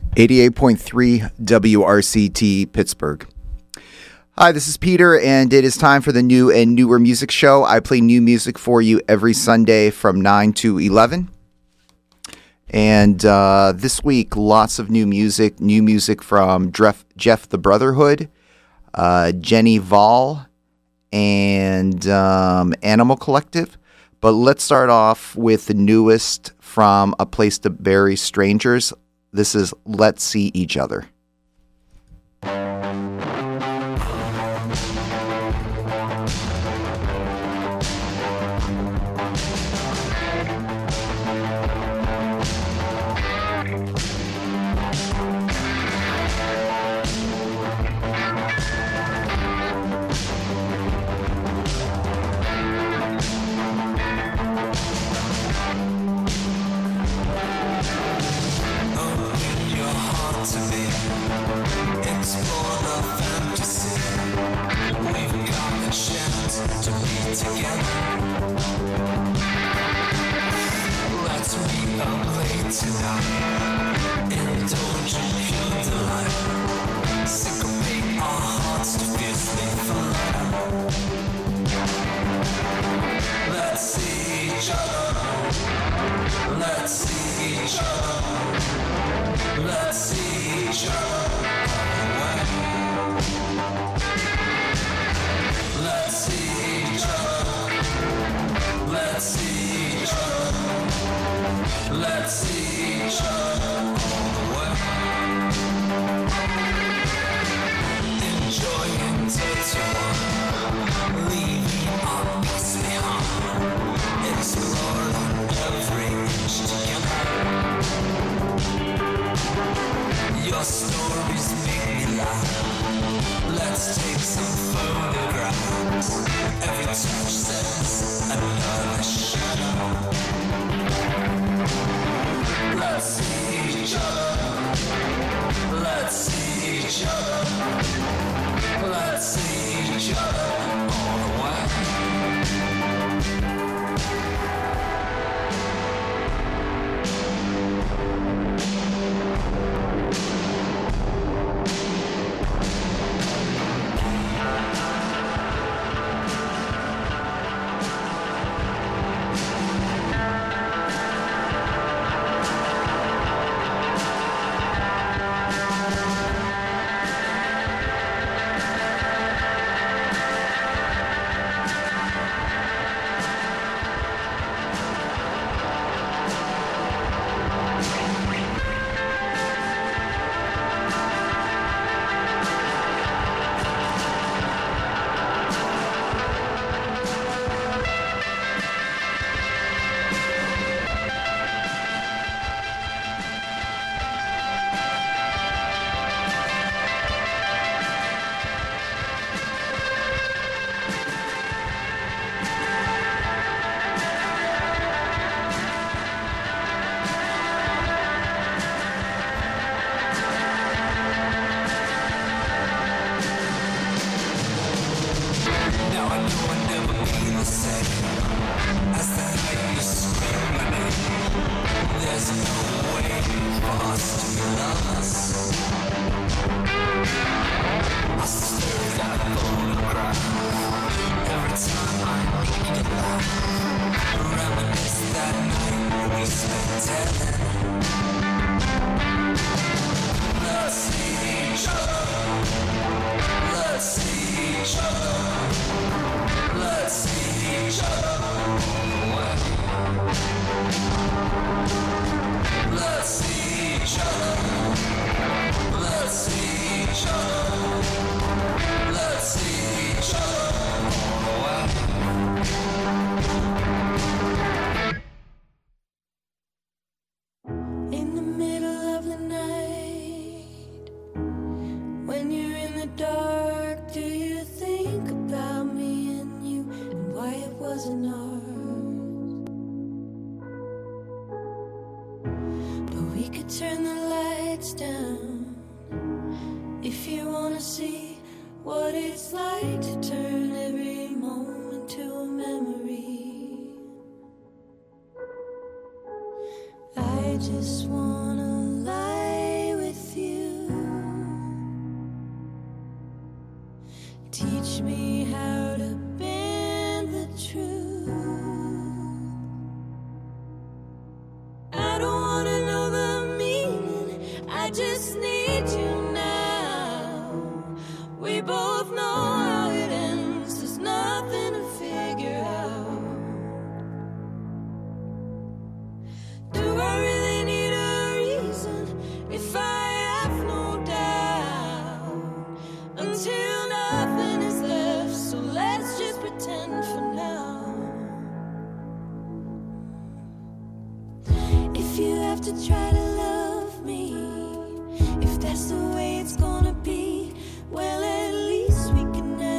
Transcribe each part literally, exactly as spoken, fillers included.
eighty-eight point three W R C T Pittsburgh. Hi, this is Peter, and it is time for the new and newer music show. I play new music for you every Sunday from nine to eleven. And uh, this week, lots of new music. New music from Jeff, Jeff the Brotherhood, uh, Jenny Vol, and um, Animal Collective. But let's start off with the newest from A Place to Bury Strangers. This is Let's See Each Other. I just wanna lie with Teach me how to bend the truth. I don't wanna know the meaning, I just need you now. We both know how it ends, there's nothing to figure out. Do I really need a reason if I have no doubt? Until nothing is left, so let's just pretend for now. If you have to try to love me, if that's the way it's gonna be, well, at least we can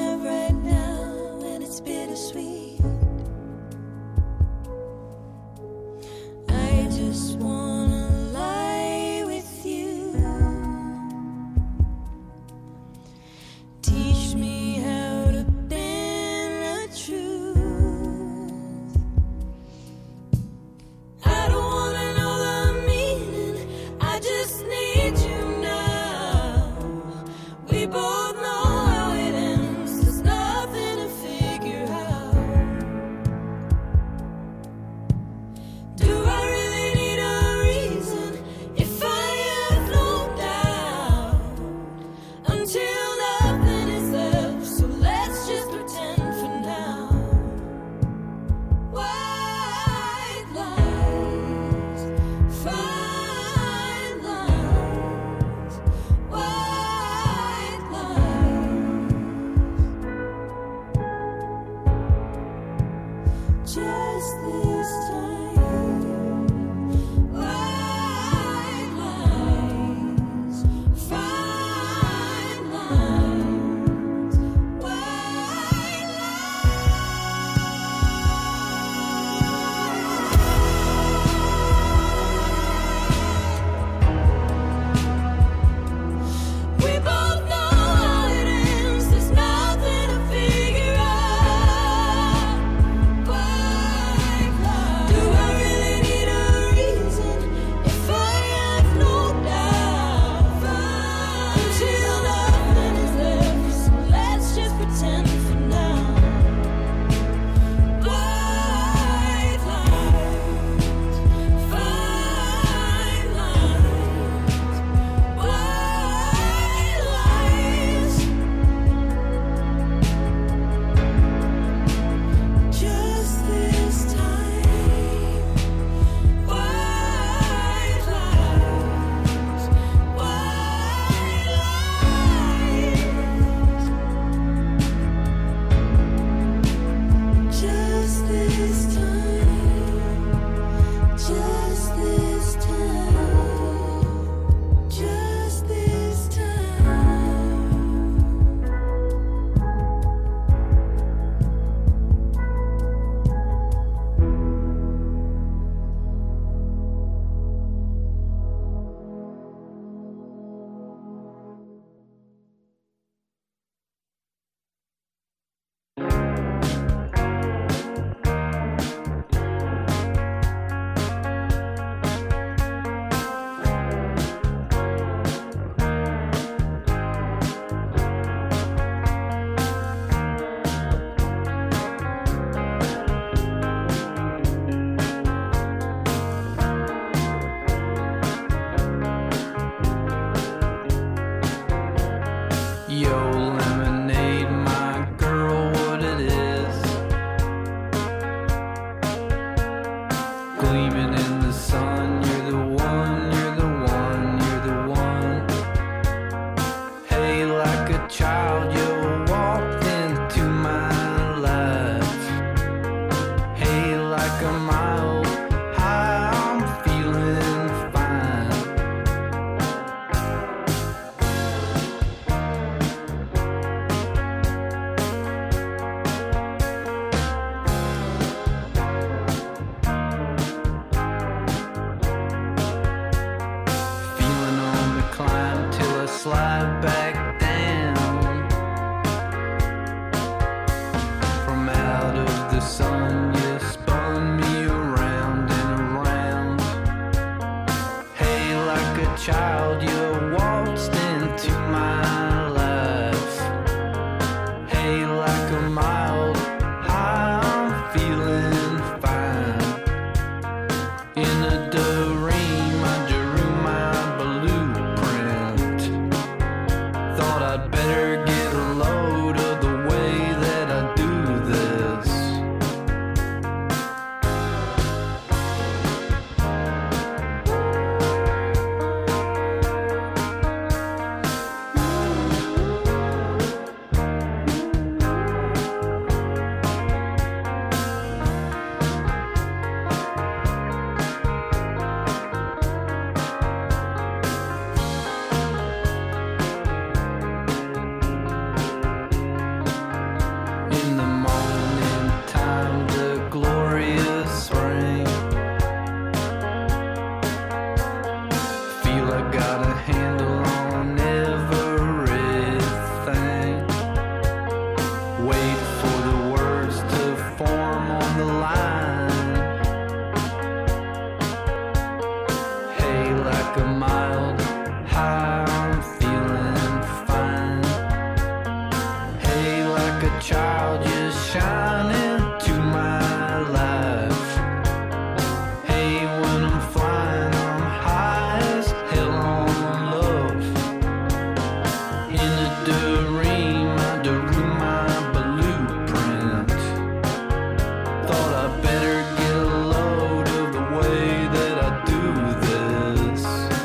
like a child just shining to my life. Hey, when I'm flying, I'm high as hell on love. In a dream, I drew my blueprint. Thought I better get a load of the way that I do this.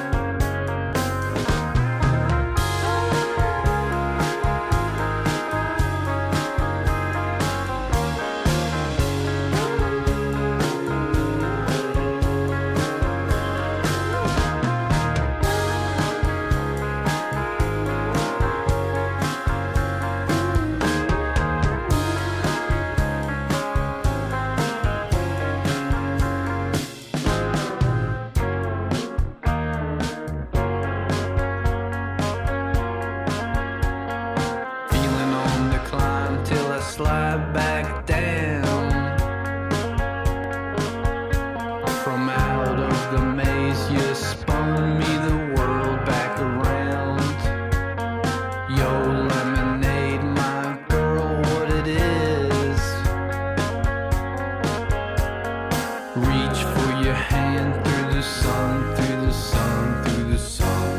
Feeling on the climb till I slide back down. From out of the maze, you spun me the world back around. Yo, lemonade, my girl, what it is. Reach for your hand through the sun, through the sun, through the sun.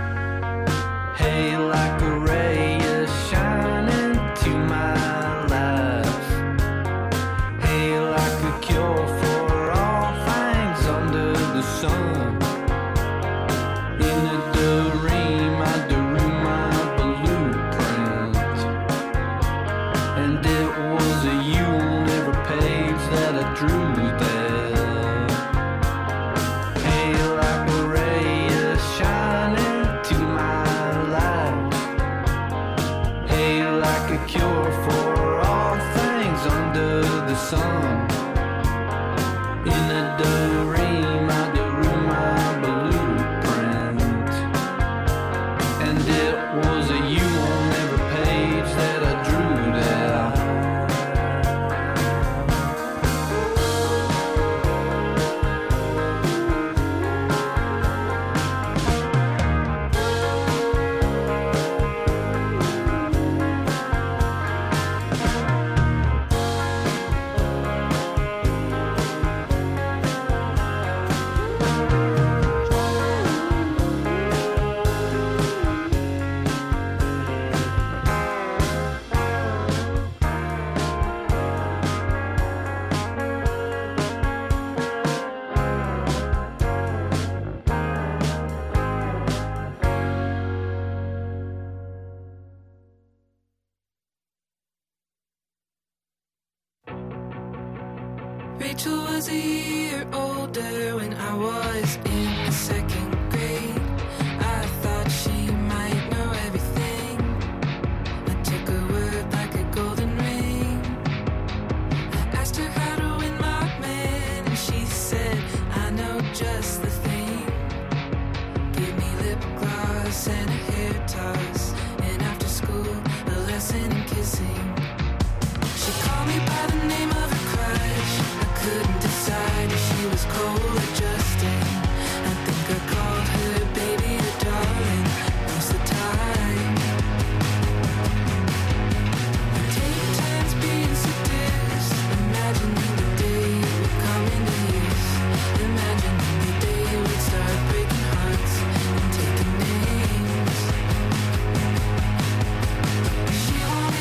Hey, like a ray, you're shining to my life. Hey, like a cure for all things under the sun. In a dream, I drew my blueprint. And it was a you on every page that I drew there. Hey, like a ray, you're shining to my life. Hey, like a cure for all things under the sun. In a dream, I drew my blueprint. And it was a you on every page that I drew there. Rachel was a year older when I was in the second grade. I thought she might know everything. I took her word like a golden ring. I asked her how to win my man, and she said, I know just the thing. Give me lip gloss and a hair toss, and after school, a lesson in kissing. She called me by the name of her crush. I couldn't decide if she was cold or Justin. I think I called her baby or darling most of the time. I take turns being seduced, imagining the day would come into use, imagining the day we'd start breaking hearts and taking names. She wanted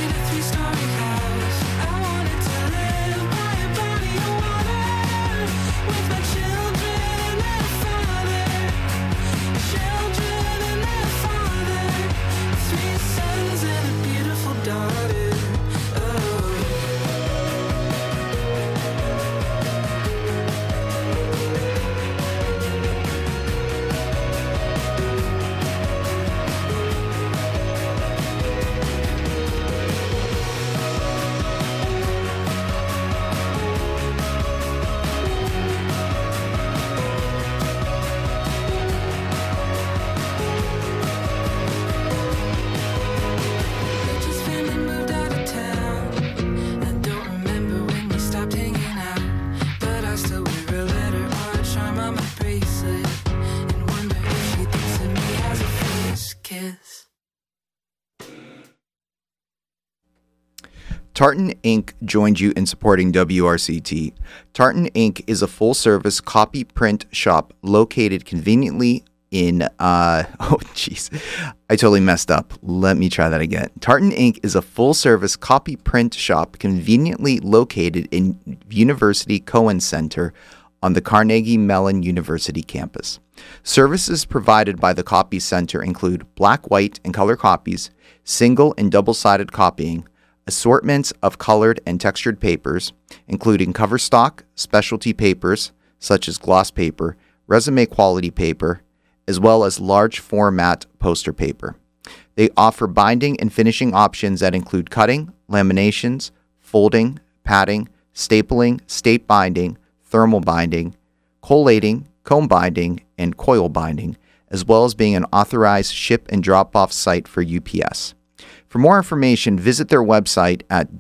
Tartan Incorporated joined you in supporting W R C T. Tartan Incorporated is a full-service copy print shop located conveniently in, uh, oh, jeez, I totally messed up. Let me try that again. Tartan Incorporated is a full-service copy print shop conveniently located in University Cohen Center on the Carnegie Mellon University campus. Services provided by the Copy Center include black, white, and color copies, single and double-sided copying, assortments of colored and textured papers, including cover stock, specialty papers, such as gloss paper, resume quality paper, as well as large format poster paper. They offer binding and finishing options that include cutting, laminations, folding, padding, stapling, state binding, thermal binding, collating, comb binding, and coil binding, as well as being an authorized ship and drop-off site for U P S. For more information, visit their website at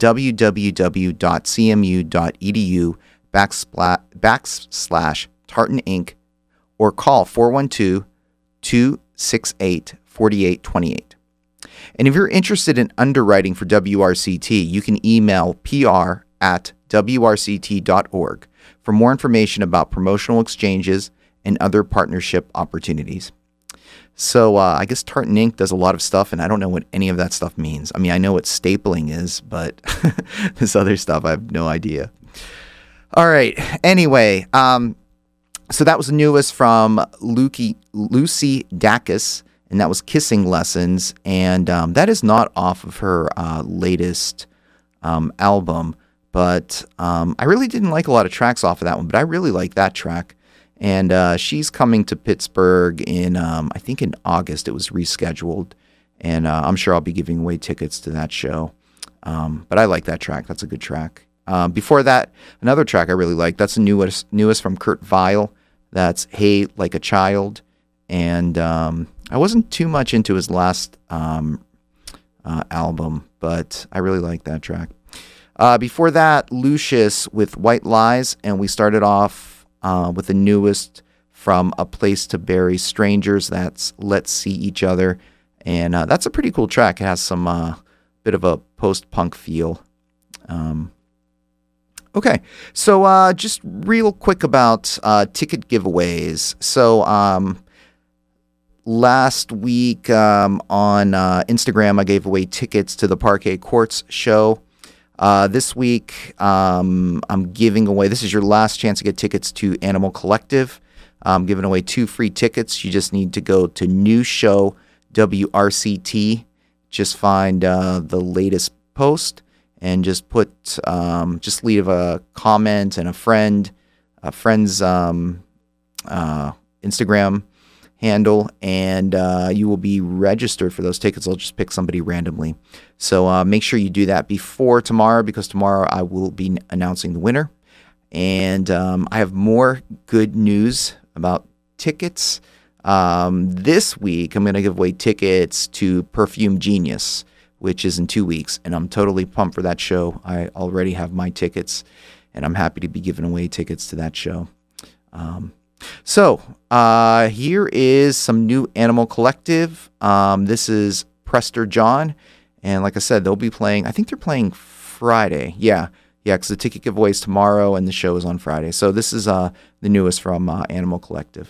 www.cmu.edu backslash, backslash Tartan Incorporated or call four one two, two six eight, four eight two eight. And if you're interested in underwriting for W R C T, you can email pr at w r c t dot org for more information about promotional exchanges and other partnership opportunities. So uh, I guess Tartan Incorporated does a lot of stuff, and I don't know what any of that stuff means. I mean, I know what stapling is, but this other stuff, I have no idea. All right. Anyway, um, so that was the newest from Lucy, Lucy Dacus, and that was Kissing Lessons, and um, that is not off of her uh, latest um, album, but um, I really didn't like a lot of tracks off of that one, but I really like that track. And uh, she's coming to Pittsburgh in, um, I think in August. It was rescheduled. And uh, I'm sure I'll be giving away tickets to that show. Um, but I like that track. That's a good track. Um, before that, another track I really like. That's the newest, newest from Kurt Vile. That's Hey Like a Child. And um, I wasn't too much into his last um, uh, album, but I really like that track. Uh, before that, Lucius with White Lies. And we started off Uh, with the newest from A Place to Bury Strangers. That's Let's See Each Other. And uh, that's a pretty cool track. It has some uh, bit of a post-punk feel. Um, okay, so uh, just real quick about uh, ticket giveaways. So um, last week um, on uh, Instagram, I gave away tickets to the Parquet Courts show. Uh, this week, um, I'm giving away, this is your last chance to get tickets to Animal Collective. I'm giving away two free tickets. You just need to go to New Show W R C T. Just find uh, the latest post and just put, um, just leave a comment and a friend, a friend's um, uh, Instagram handle, and uh, you will be registered for those tickets. I'll just pick somebody randomly. So uh, make sure you do that before tomorrow, because tomorrow I will be announcing the winner. And um, I have more good news about tickets. Um, this week, I'm going to give away tickets to Perfume Genius, which is in two weeks. And I'm totally pumped for that show. I already have my tickets, and I'm happy to be giving away tickets to that show. Um, So, uh, here is some new Animal Collective. Um, this is Prester John. And like I said, they'll be playing, I think they're playing Friday. Yeah, yeah, because the ticket giveaway is tomorrow and the show is on Friday. So this is uh, the newest from uh, Animal Collective.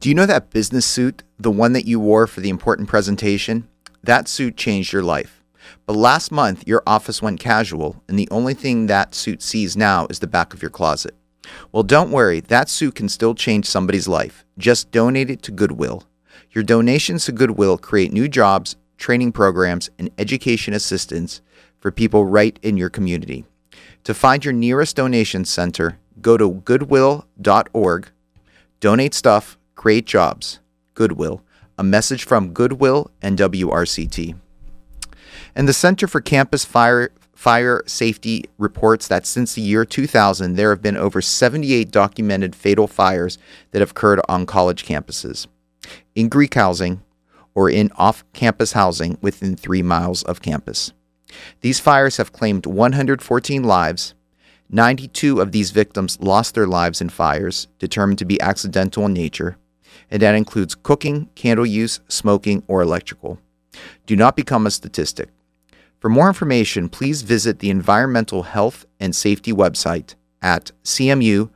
Do you know that business suit, the one that you wore for the important presentation? That suit changed your life. But last month, your office went casual, and the only thing that suit sees now is the back of your closet. Well, don't worry, that suit can still change somebody's life. Just donate it to Goodwill. Your donations to Goodwill create new jobs, training programs, and education assistance for people right in your community. To find your nearest donation center, go to goodwill dot org. Donate stuff, create jobs. Goodwill. A message from Goodwill and W R C T. And the Center for Campus Fire Fire Safety reports that since the year two thousand, there have been over seventy-eight documented fatal fires that have occurred on college campuses, in Greek housing, or in off-campus housing within three miles of campus. These fires have claimed one hundred fourteen lives. ninety-two of these victims lost their lives in fires determined to be accidental in nature, and that includes cooking, candle use, smoking, or electrical. Do not become a statistic. For more information, please visit the Environmental Health and Safety website at cmu.edu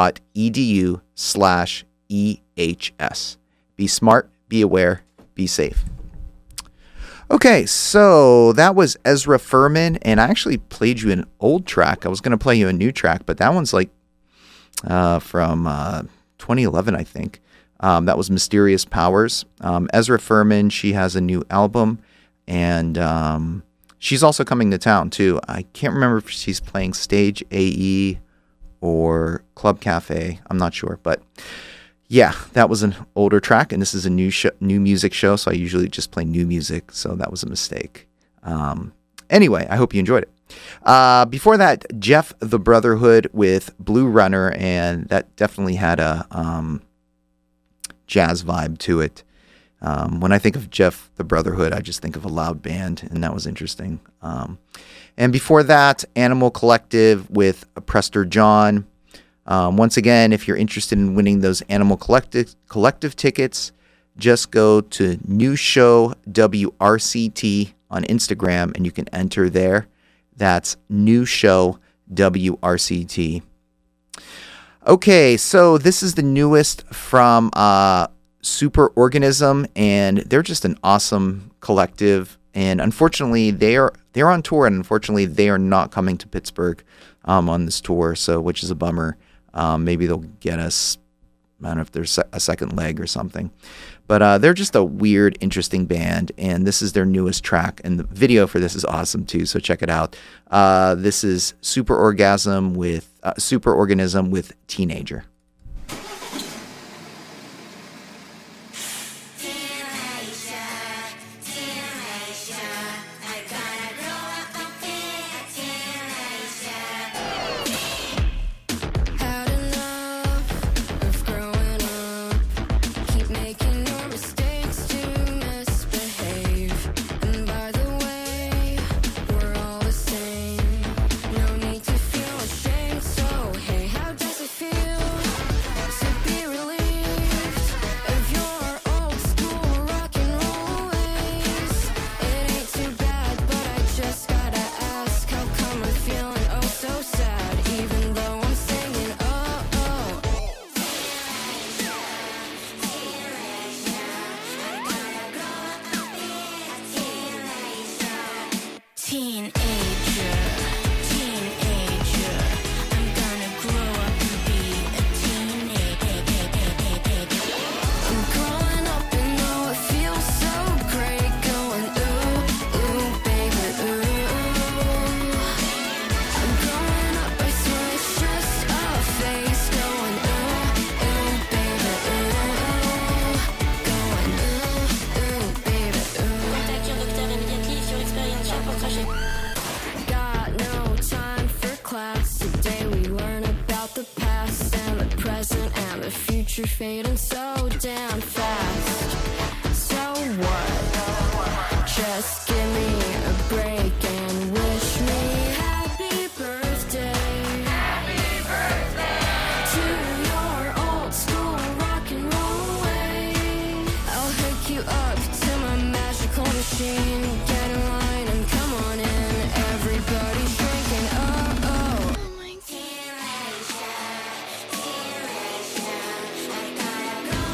slash EHS. Be smart, be aware, be safe. Okay, so that was Ezra Furman, and I actually played you an old track. I was going to play you a new track, but that one's like uh, from uh, twenty eleven, I think. Um, that was Mysterious Powers. Um, Ezra Furman, she has a new album, and um, she's also coming to town, too. I can't remember if she's playing Stage A E or Club Cafe. I'm not sure, but yeah, that was an older track, and this is a new sh- new music show, so I usually just play new music, so that was a mistake. Um, anyway, I hope you enjoyed it. Uh, before that, Jeff the Brotherhood with Blue Runner, and that definitely had a um, jazz vibe to it. Um, when I think of Jeff the Brotherhood, I just think of a loud band, and that was interesting. Um, and before that, Animal Collective with Prester John. Um, once again, if you're interested in winning those Animal Collective collective tickets, just go to New Show W R C T on Instagram, and you can enter there. That's New Show W R C T. Okay, so this is the newest from uh, Superorganism, and they're just an awesome collective. And unfortunately, they are they're on tour, and unfortunately, they are not coming to Pittsburgh um, on this tour, so which is a bummer. Um, maybe they'll get us, I don't know if there's a second leg or something. But uh, they're just a weird, interesting band, and this is their newest track, and the video for this is awesome too, so check it out. Uh, this is Superorgasm with, uh, Superorganism with Teenager. You're fading so damn fast. So what? Just give me a break and wish me happy birthday. Happy birthday to your old school rock and roll way. I'll hook you up to my magical machine. Get in line and come on in. Everybody's drinking. Oh oh. Oh my God.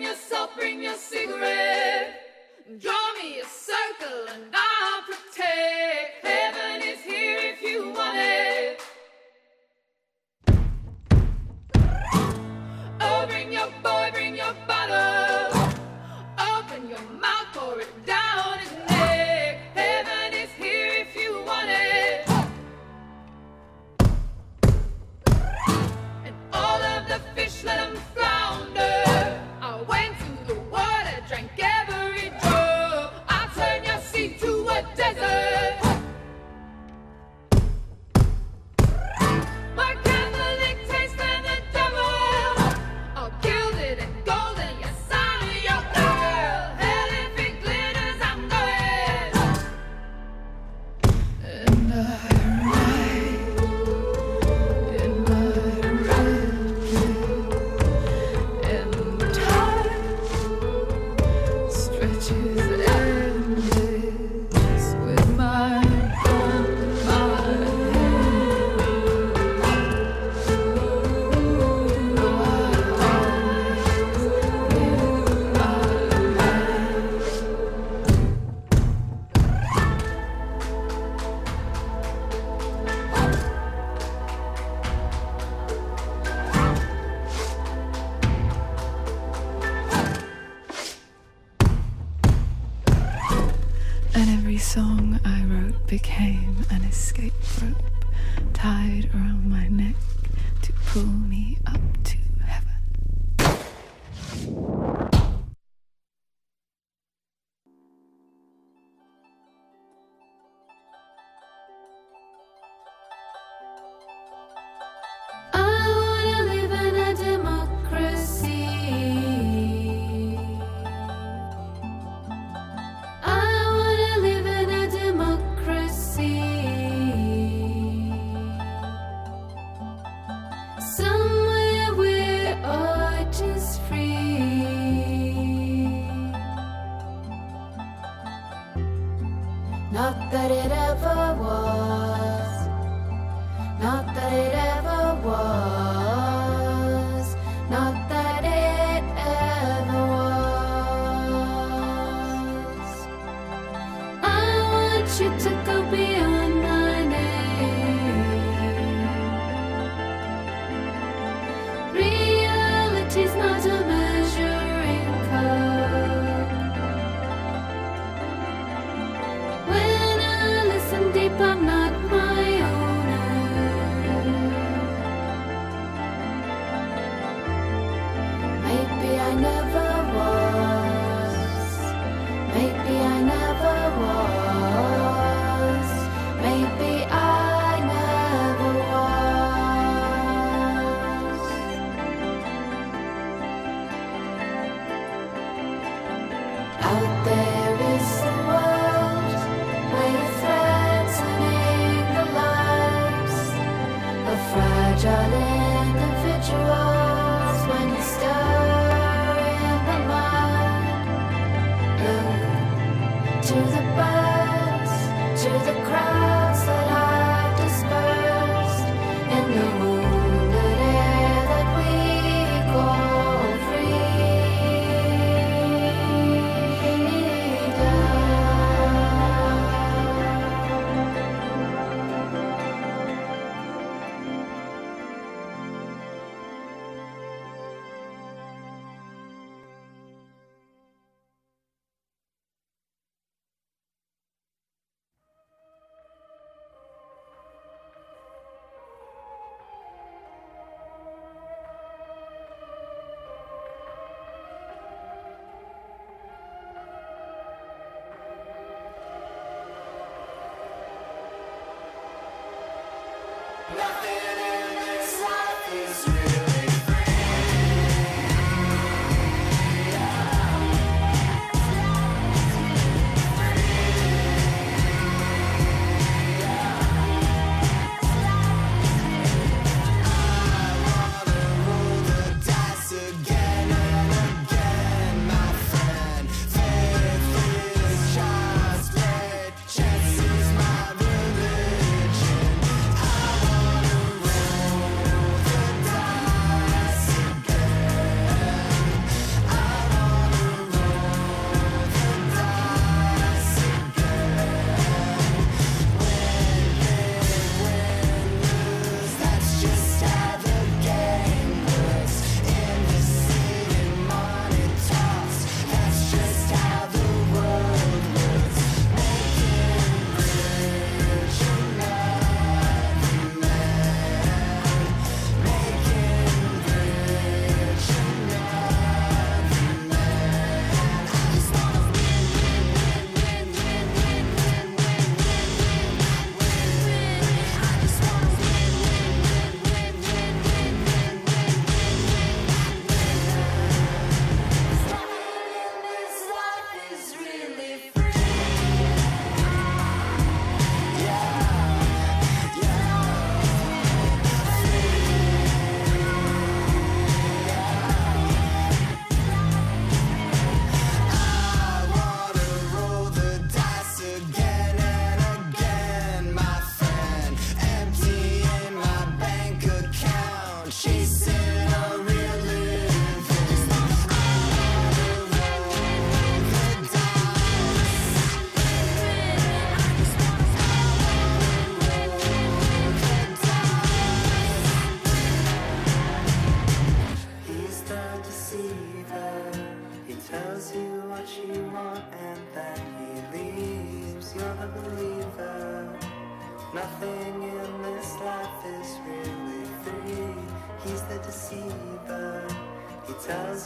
your salt, bring your cigarette. Draw me a circle and I'll protect. Heaven is here if you want it. Oh, bring your boy, bring your bottle. Open your mouth, pour it down his neck. Heaven is here if you want it. And all of the fish, let them flounder. I went to the water, drank every drop. I turn your sea to a desert. My Catholic taste and the devil, all gilded and golden, yes, I'm your girl. Hell, if it glitters, I'm going. And I ride in my red, and time stretches endless with my gun in my hand. And every song I wrote became an escape rope tied around my neck to pull me up to heaven. I wanna live in a democracy. I wanna live in a democracy. Somewhere where art is free. Not that it ever was. Not that it ever was. Not that it ever was. I want you to go beyond my name. Reality's not a measuring cup. When I listen deep, I'm not my owner. Maybe I never was. Maybe I never was. Maybe I never was. Out there is the world where you're threatening the lives of fragile individuals when you stir in the mud. Look to the birds, to the crowds that have dispersed in the wounded air that we call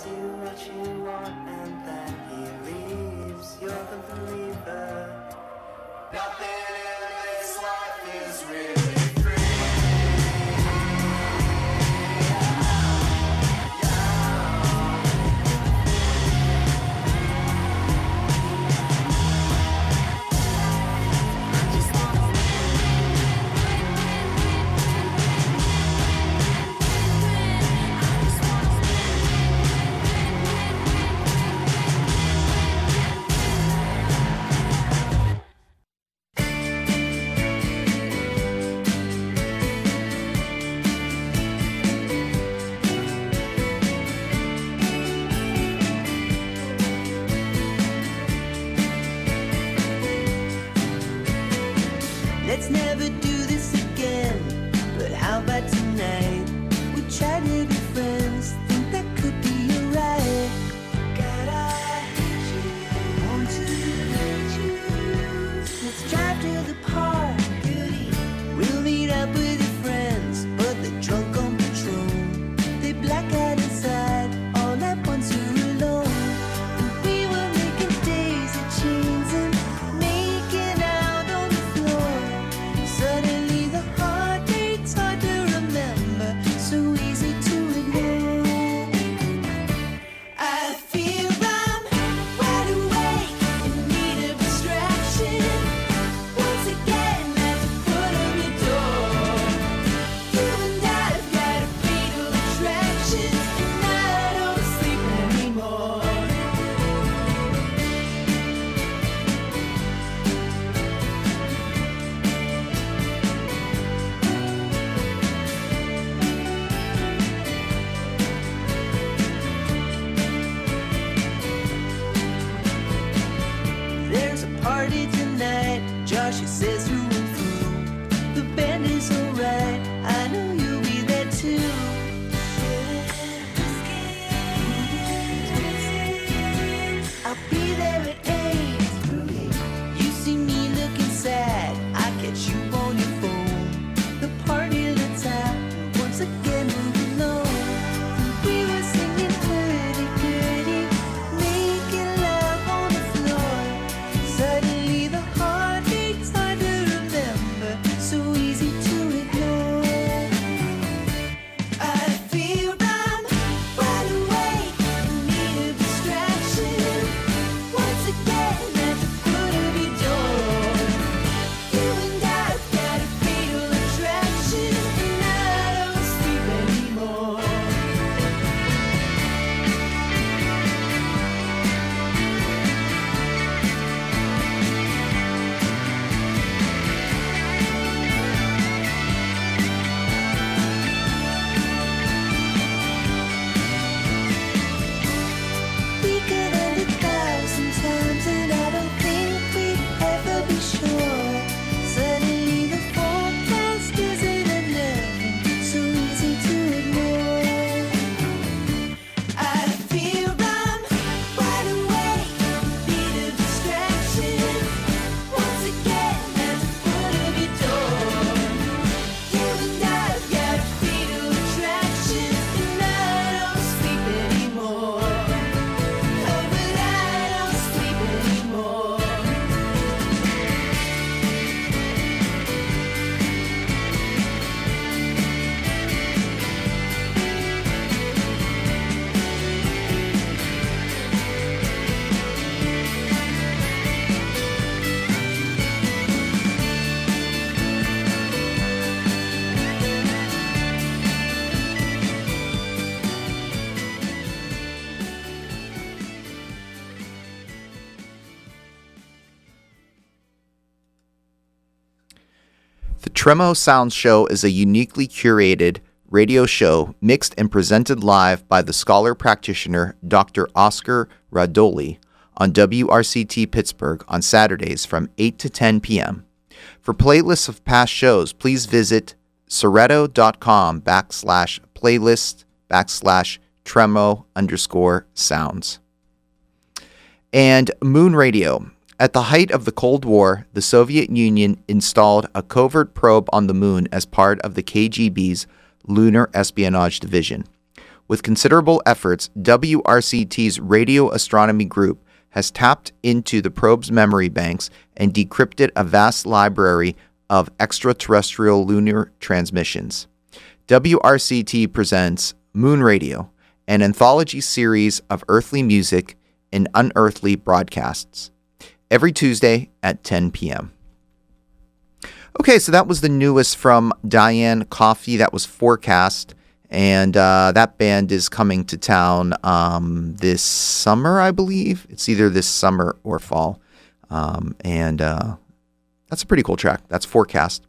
tells you what you want and then he leaves. You're the believer. Nothing in this life is really free. Let's never do this again, but how about tonight? We try to be friends, think that could be alright. God, I hate you, want to hate you. Let's drive to the park, beauty. We'll meet up with your friends, but they're drunk on Patron. They black out inside, all at once you're alone. And we were making daisy chains and making out on the floor. Suddenly the heartbeat's hard to remember, so easy to ignore. I feel I'm wide awake in need of distraction. Once again, at the foot of your door, you and I've got a fatal attraction, and I don't sleep anymore. There's a party tonight, Josh, he says through and through. The band is alright, I know you'll be there too. I'll be there at eight. You see me looking sad, I catch you on your phone. The party lets out, once again moving on. We were singing hurdy-gurdy, making love on the floor. Suddenly the heartbeat's hard to remember, so easy to ignore. I feel I'm wide awake, in need of distraction. Once again at the foot of your door, you and I've got a fatal attraction, and I don't sleep anymore. We could end a thousand times, and I don't think we'd ever be sure. Suddenly the forecast isn't enough, so easy to ignore. I feel I'm wide awake, need of distraction. Once again at the foot of your door, you and I've got a fatal attraction, and I don't sleep anymore. Oh, but I don't sleep anymore. The Tremo Sound Show is a uniquely curated radio show mixed and presented live by the scholar practitioner Doctor Oscar Radoli on W R C T Pittsburgh on Saturdays from eight to ten p.m. For playlists of past shows, please visit soretto.com backslash playlist backslash tremo underscore sounds. And Moon Radio. At the height of the Cold War, the Soviet Union installed a covert probe on the moon as part of the K G B's Lunar Espionage Division. With considerable efforts, W R C T's Radio Astronomy Group has tapped into the probe's memory banks and decrypted a vast library of extraterrestrial lunar transmissions. W R C T presents Moon Radio, an anthology series of earthly music and unearthly broadcasts, every Tuesday at ten p.m. Okay, so that was the newest from Diane Coffey. That was Forecast, and uh, that band is coming to town um, this summer, I believe. It's either this summer or fall, um, and uh, that's a pretty cool track. That's Forecast.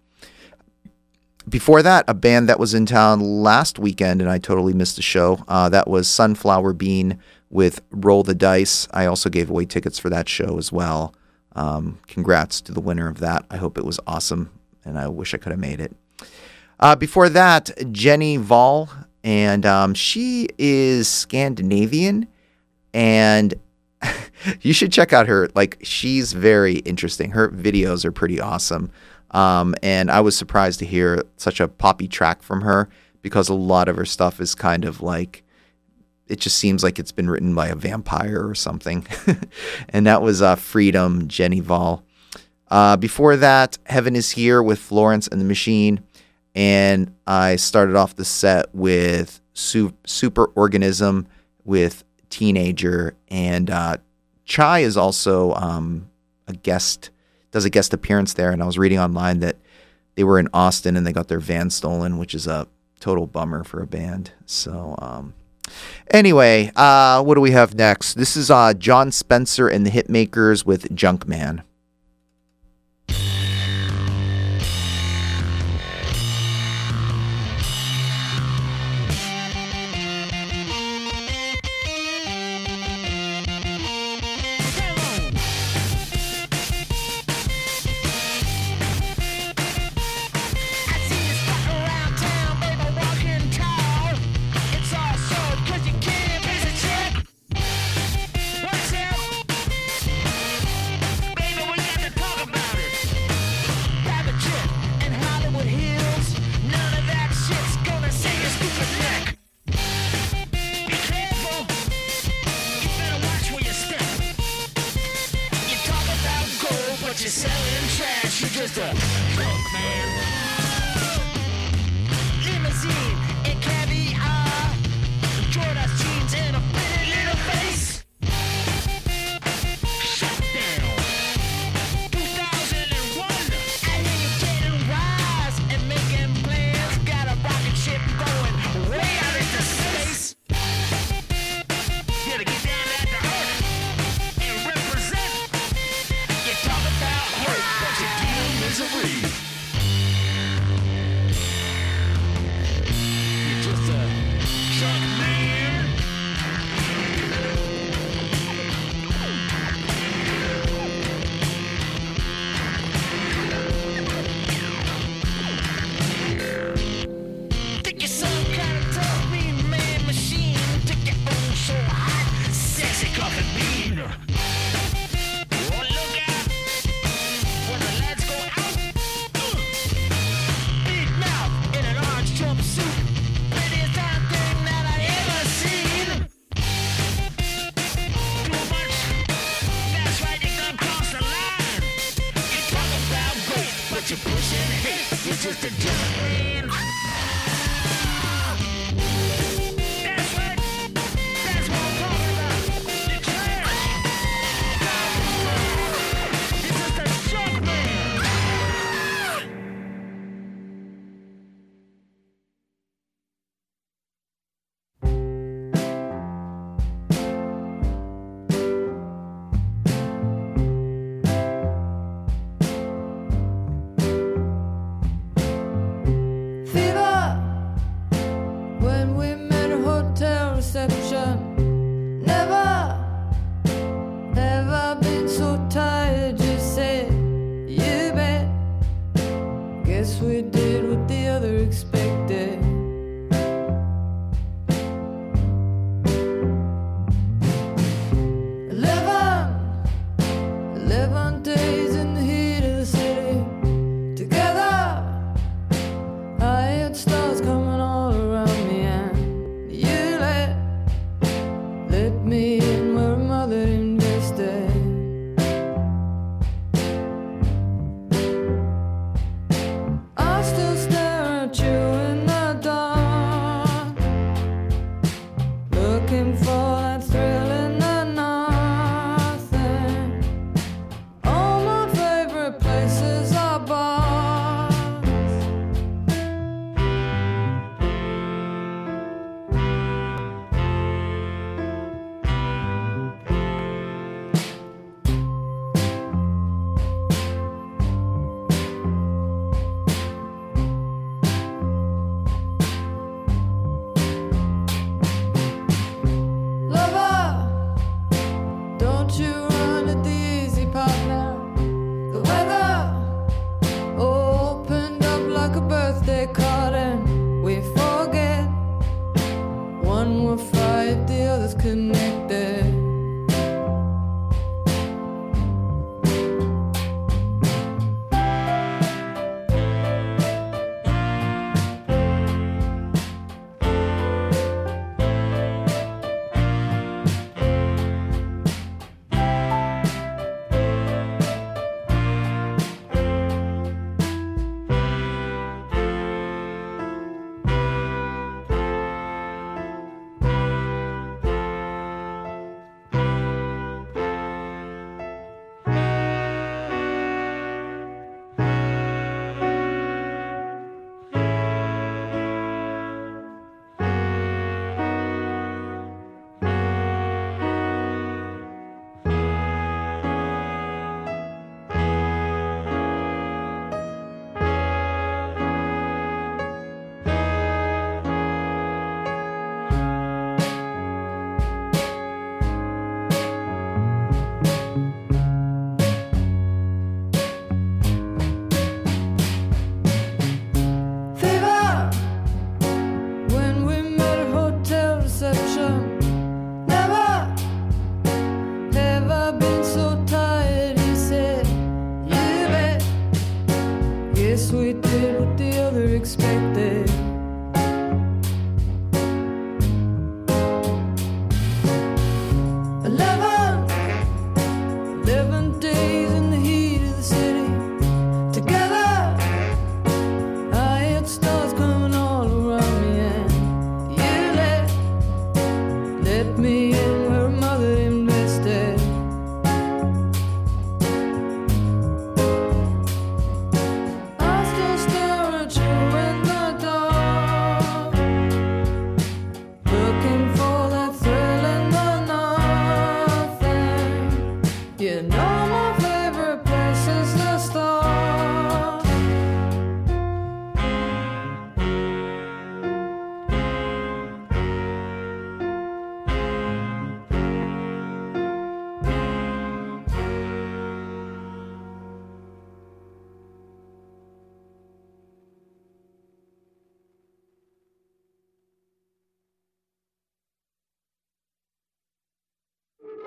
Before that, a band that was in town last weekend, and I totally missed the show. Uh, that was Sunflower Bean with Roll the Dice. I also gave away tickets for that show as well. Um, congrats to the winner of that. I hope it was awesome, and I wish I could have made it. Uh, before that, Jenny Voll, and um, she is Scandinavian, and you should check out her. Like, she's very interesting. Her videos are pretty awesome. Um, and I was surprised to hear such a poppy track from her, because a lot of her stuff is kind of like, it just seems like it's been written by a vampire or something. And that was uh, Freedom, Jenny Voll. Uh, before that, Heaven is Here with Florence and the Machine. And I started off the set with Su- Superorganism with Teenager. And uh, Chai is also um, a guest, does a guest appearance there. And I was reading online that they were in Austin and they got their van stolen, which is a total bummer for a band. So, um, Anyway, uh, what do we have next? This is uh, John Spencer and the Hitmakers with Junkman. Baby,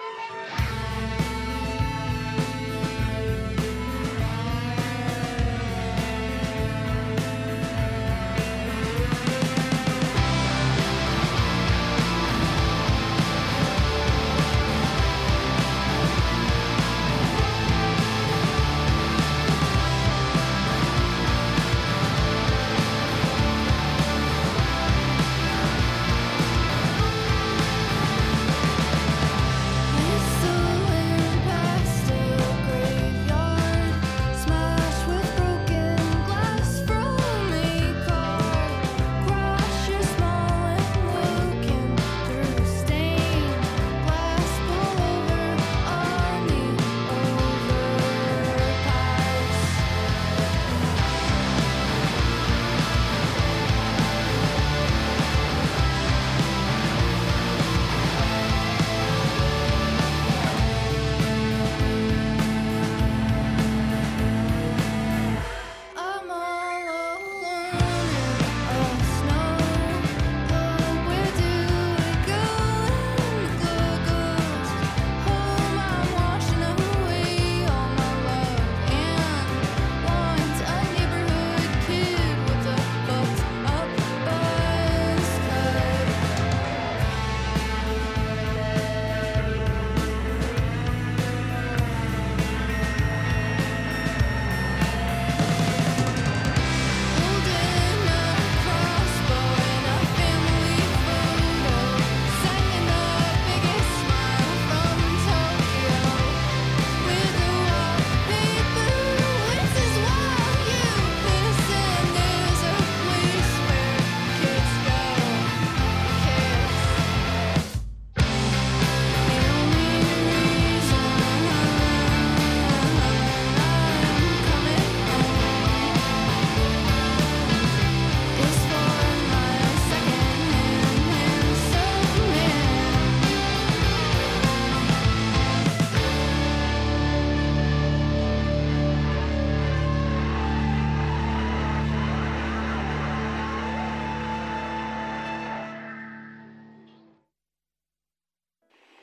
Thank